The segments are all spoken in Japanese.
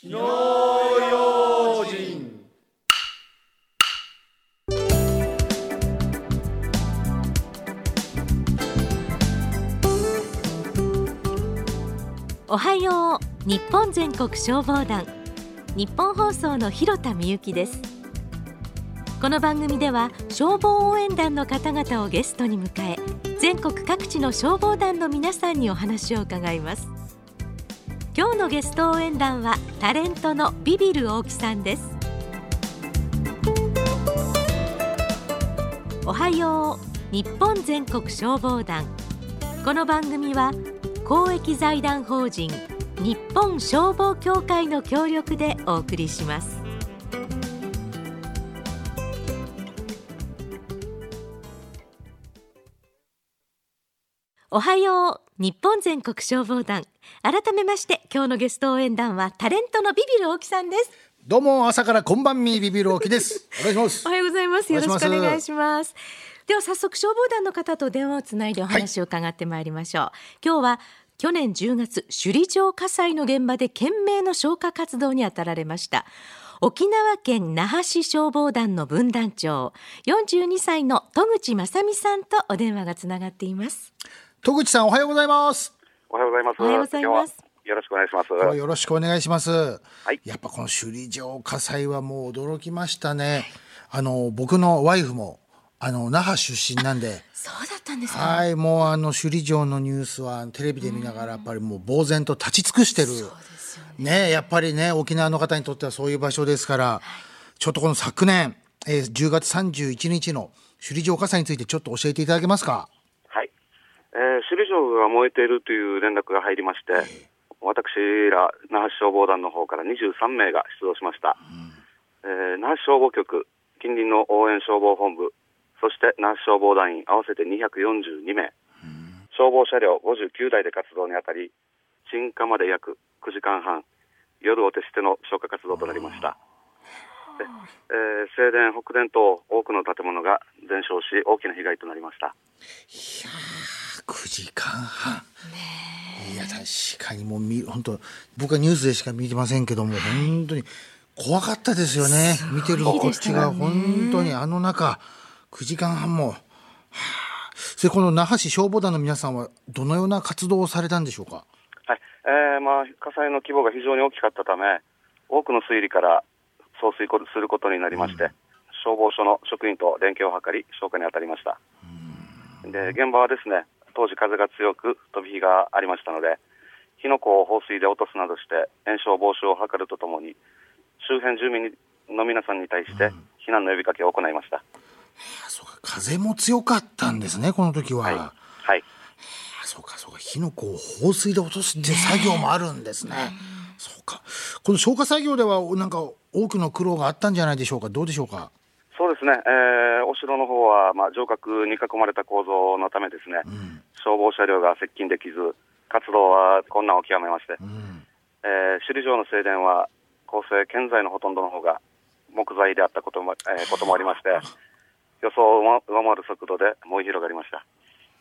火の用心。 おはよう日本全国消防団、日本放送の広田美由です。この番組では消防応援団の方々をゲストに迎え、全国各地の消防団の皆さんにお話を伺います。今日のゲスト応援団はタレントのビビる大木さんです。おはよう日本全国消防団。この番組は公益財団法人日本消防協会の協力でお送りします。おはよう日本全国消防団。改めまして今日のゲスト応援団はタレントのビビる大木さんです。 どうも朝からこんばんみビビる大木です。お願いします。 おはようございます。よろしくお願いします。では早速消防団の方と電話をつないでお話を伺ってまいりましょう。今日は去年10月首里城火災の現場で懸命の消火活動に当たられました沖縄県那覇市消防団の分団長42歳の戸口正美さんとお電話がつながっています。 戸口さんおはようございます。 おはようございます。 おはようございます。 よろしくお願いします。 よろしくお願いします。 はい、 やっぱこの首里城火災はもう驚きましたね。僕のワイフも那覇出身なんでそうだったんですか。 はい、もう首里城のニュースはテレビで見ながらやっぱりもう呆然と立ち尽くしてる、 そうですよね。やっぱりね沖縄の方にとってはそういう場所ですから、ちょっとこの昨年、10月31日の首里城火災についてちょっと教えていただけますか。 はい、首里城が燃えているという連絡が入りまして、私ら那覇市消防団の方から23名が出動しました。那覇市消防局、近隣の応援消防本部、そして那覇市消防団員合わせて242名、消防車両59台で活動にあたり、鎮火まで約9時間半、夜を徹しての消火活動となりました。正殿、北殿等多くの建物が全焼し大きな被害となりました。 いや9時間半、いや確かにもう本当僕はニュースでしか見てませんけども、本当に怖かったですよね。見てるこっちが本当に中9時間半も、それこの那覇市消防団の皆さんはどのような活動をされたんでしょうか。 はい、火災の規模が非常に大きかったため、多くの水位から送水することになりまして、消防署の職員と連携を図り消火に当たりました。で、現場はですね、当時風が強く飛び火がありましたので、火の粉を放水で落とすなどして延焼防止を図るとともに、周辺住民の皆さんに対して避難の呼びかけを行いました。 そうか、風も強かったんですね、この時は。 はい、 そうか火の粉を放水で落とすっていう作業もあるんですね。そうか、この消火作業ではなんか多くの苦労があったんじゃないでしょうか。どうでしょうか。 そうですね、お城の方は、城郭に囲まれた構造のためですね、消防車両が接近できず活動は困難を極めまして、首里城の正殿は構成建材のほとんどの方が木材であったこともありまして、予想を上回る速度で燃え広がりました。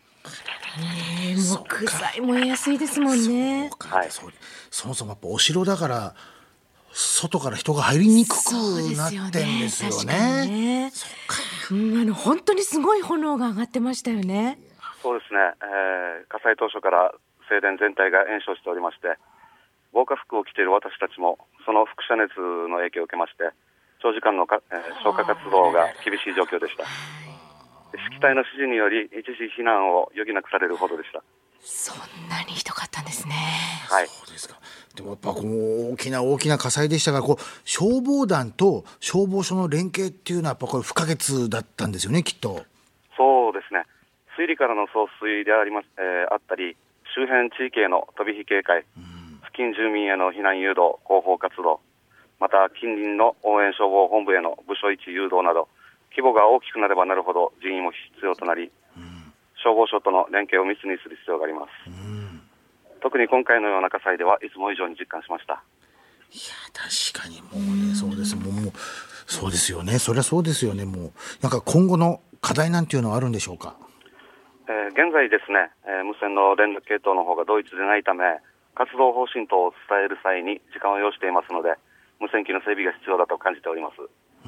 木材燃えやすいですもんね。 そもそもやっぱお城だから外から人が入りにくくなってんですよね。 本当にすごい炎が上がってましたよね。 そうですね、火災当初から正殿全体が延焼しておりまして、防火服を着ている私たちもその輻射熱の影響を受けまして、長時間の消火活動が厳しい状況でした。指揮隊の指示により一時避難を余儀なくされるほどでした。 そんなにひどかったんですね。 はい、 そうですか。でもやっぱこの大きな火災でしたが、消防団と消防署の連携っていうのはやっぱこれ不可欠だったんですよね、きっと。 そうですね、水里からの送水であったり、周辺地域への飛び火警戒、付近住民への避難誘導、広報活動、また近隣の応援消防本部への部署位置誘導など、規模が大きくなればなるほど人員も必要となり、消防署との連携を密にする必要があります。特に今回のような火災ではいつも以上に実感しました。 いや確かにもうね、そうです。もうそうですよね。そりゃそうですよね。もうなんか今後の課題なんていうのはあるんでしょうか。 現在ですね、無線の連絡系統の方が同一でないため、 活動方針等を伝える際に時間を要していますので、無線機の整備が必要だと感じております。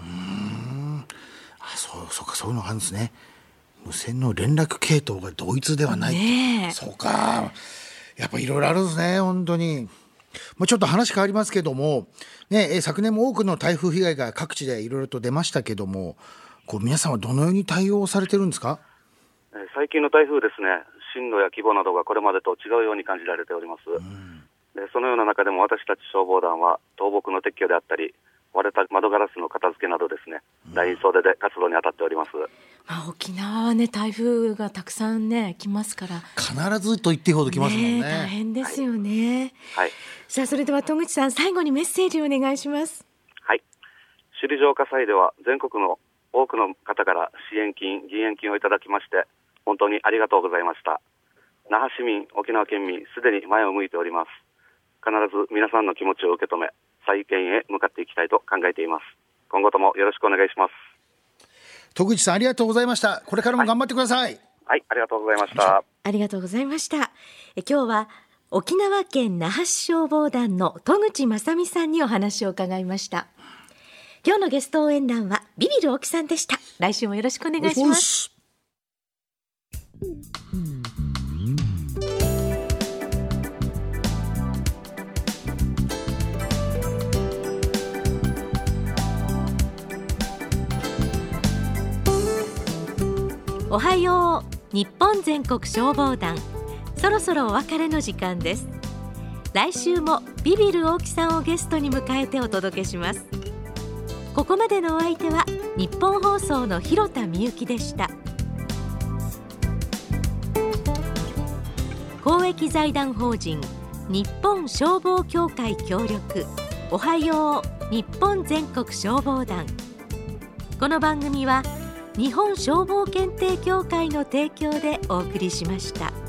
そうか、そういうのがあるんですね。無線の連絡系統が同一ではない、 ね、 そうか、やっぱいろいろあるんですね、本当に。ちょっと話変わりますけども、ね、昨年も多くの台風被害が各地でいろいろと出ましたけども、皆さんはどのように対応されてるんですか？ 最近の台風ですね、進路や規模などがこれまでと違うように感じられております。でそのような中でも私たち消防団は倒木の撤去であったり、割れた窓ガラスの片付けなどですね、ライン袖で活動に当たっております。 沖縄はね、台風がたくさんね来ますから、 必ずと言っていいほど来ますもんね。 大変ですよね。 はい。 さあ、それでは戸口さん、最後にメッセージをお願いします。 はい。首里城火災では全国の多くの方から支援金、義援金をいただきまして、本当にありがとうございました。那覇市民、沖縄県民、すでに前を向いております。必ず皆さんの気持ちを受け止め、再建へ向かっていきたいと考えています。今後ともよろしくお願いします。 戸口さん、ありがとうございました。これからも頑張ってください。 はい、ありがとうございました。 ありがとうございました。今日は沖縄県那覇市消防団の戸口正美さんにお話を伺いました。今日のゲスト応援団はビビる大木さんでした。来週もよろしくお願いします。おはよう日本全国消防団、そろそろお別れの時間です。来週もビビる大木さんをゲストに迎えてお届けします。ここまでのお相手は日本放送の広田美幸でした。公益財団法人日本消防協会協力、おはよう日本全国消防団。この番組は日本消防検定協会の提供でお送りしました。